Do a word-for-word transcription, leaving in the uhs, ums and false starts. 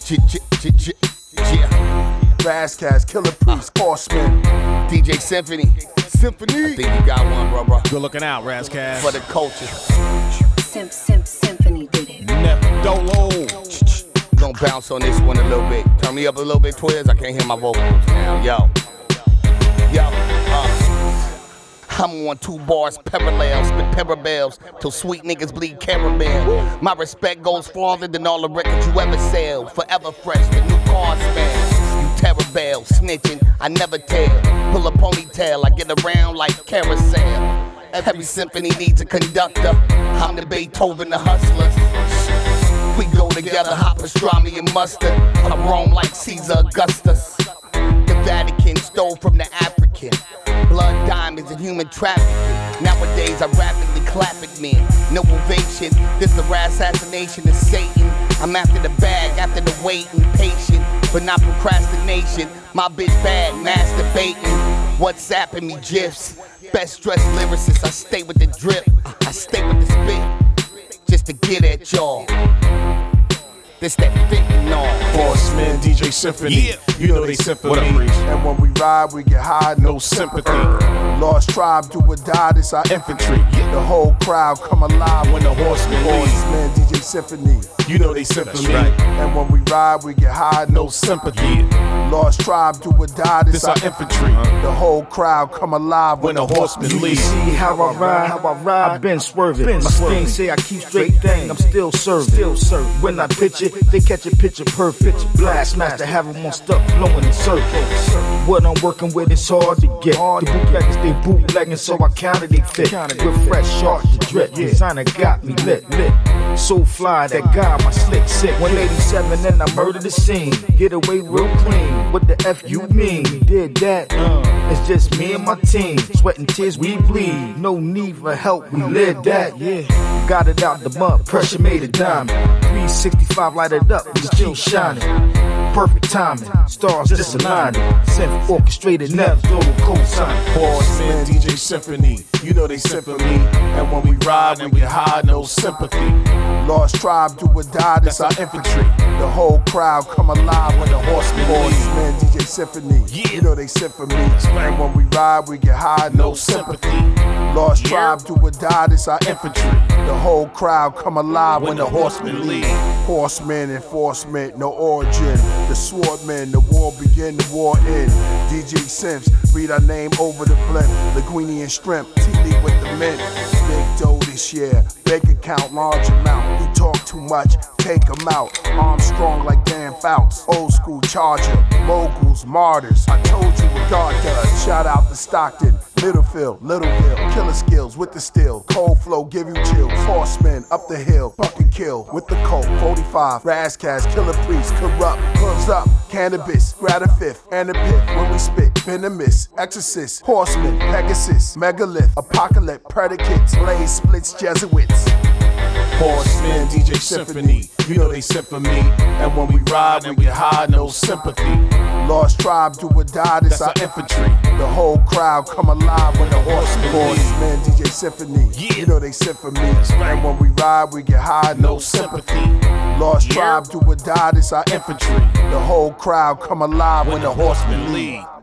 Razzcast, Killer Priest, Horseman, D J Symphony. Symphony. I think you got one, bro, bro. Good looking out, Razzcast. For the culture. Simp, Simp, Symphony did it. Never dolo. We gon' bounce on this one a little bit. Turn me up a little bit, Twiz. I can't hear my vocals now. Yo. Yo. Uh. I'm on two bars, parallel, spit parabels, till sweet niggas bleed caramel. My respect goes farther than all the records you ever sell. Forever fresh, the new car smell. You terrible, snitching, I never tell. Pull a ponytail, I get around like carousel. Every symphony needs a conductor. I'm the Beethoven, the hustlers. We go together, hot pastrami and mustard. I roam like Caesar Augustus. The Vatican stole from the African. Blood diamonds and human trafficking. Nowadays I rapidly clap at men. No ovation, this the rap assassination of Satan. I'm after the bag, after the waiting, patient, but not procrastination. My bitch bad, masturbating, WhatsApping me gifs. Best dressed lyricist, I stay with the drip. I stay with the spit, just to get at y'all. This that fentanyl. Horseman, D J Symphony. Yeah. You know they symphony. And when we ride, we get high, no sympathy. Lost tribe, do or die, this our infantry. Yeah. The whole crowd come alive when the horseman leaves. Horseman, D J Symphony. You know they symphony. Right. And when we ride, we get high, no sympathy. Yeah. Lost tribe, do or die, this, this our infantry. The whole crowd come alive when, when the horseman leaves. See how I ride, how I ride. I've been swerving. Been My sting say I keep straight thing. I'm still serving. Still serving. When I pitch it, they catch a picture perfect. Blast master, have them on stuff blowing in circles. What I'm working with is hard to get. The bootleggers, they bootlegging, so I counted they fit. With fresh sharp to drip, designer got me lit, lit. So fly, that guy, my slick sick. one eighty-seven and I murdered the scene. Get away real clean. What the F you mean? We did that. Uh, it's just me and my team. Sweat and tears, we bleed. No need for help, we live that. Yeah, got it out the mud, pressure made it diamond. three sixty-five lighted up, we still shining. Perfect timing, stars disaligning. Synth orchestrated, never global cosign. Horseman, D J Symphony. You know they symphony. And when we ride and we hide, no sympathy. Lost tribe, do or die, this our infantry. The whole crowd come alive when the horseman Horseman, D J Symphony. Yeah. You know they symphony. And when we ride, we get high, no sympathy. Lost yeah. tribe, do or die, this our infantry. The whole crowd come alive when, when the horsemen leave. Horsemen, enforcement, no origin. The swordmen, the war begin, the war end. D J Sims, read our name over the blimp. Linguini and Shrimp, T-League with the men. Big dough this year, bank account large amount. We talk too much, take them out. Arms strong like Dan Fouts. Old school charger, moguls, martyrs. I told you what God does. Shout out to Stockton, Middlefield, Littleville. Killer skills with the steel. Cold flow give you chills. Horsemen up the hill, buck and kill with the Colt. forty-five, Razzcast, Killer Priest, corrupt. Close up, cannabis, grab a fifth, and a pit when we spit. Venomous, exorcist, horseman, Pegasus, megalith, apocalypse, predicates, blaze splits, Jesuits. Horseman, D J Symphony. You know they symphony. And when we ride and we hide, no sympathy. Lost tribe, do or die, this our infantry. The whole crowd come alive when the horseman Horseman, D J Symphony. Yeah. You know they symphony. And when we ride, we get high, no sympathy. Lost yeah. tribe, do or die, this our infantry. The whole crowd come alive when, when the horsemen lead.